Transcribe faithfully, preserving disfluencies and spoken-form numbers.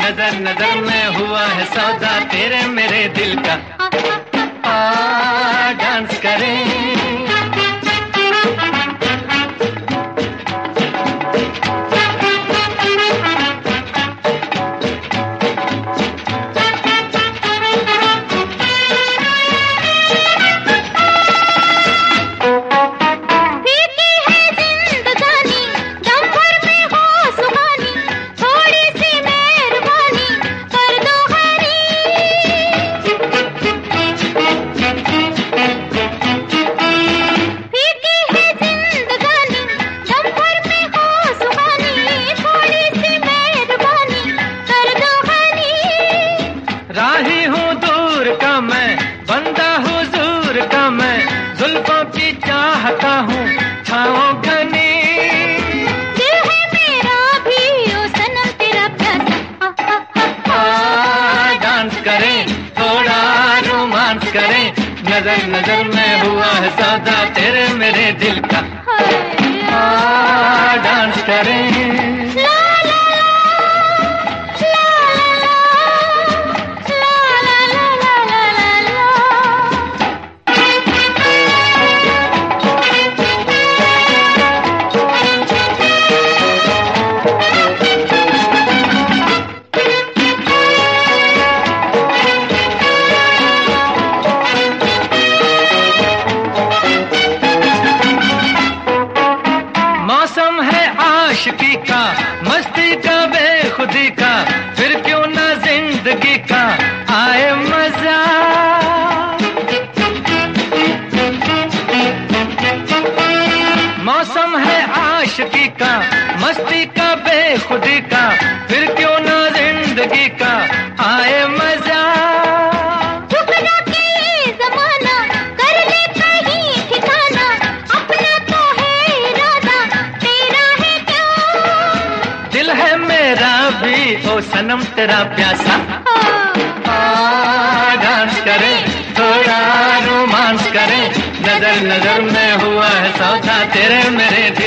नजर नजर में हुआ है सौदा तेरे मेरे दिल का। आ डांस करें। राही हूँ दूर का मैं, बंदा हुजूर का मैं, जुल्फों की चाहता हूँ छाओं घनी। दिल है मेरा भी ओ सनम तेरा प्यासा। आ डांस करें, थोड़ा रोमांस करें, नजर नजर में हुआ है सौदा तेरे मेरे दिल का। आ डांस करें। मौसम है आशिकी का, मस्ती का, बेखुदी का, फिर क्यों ना जिंदगी का आए मजा। मौसम है आशिकी का, मस्ती का, बेखुदी का, फिर क्यों ना जिंदगी का आए मजा। दिल है मेरा भी ओ सनम तेरा प्यासा। आ डांस करें, थोड़ा रोमांस करें, नजर नजर में हुआ है सौदा तेरे मेरे दिल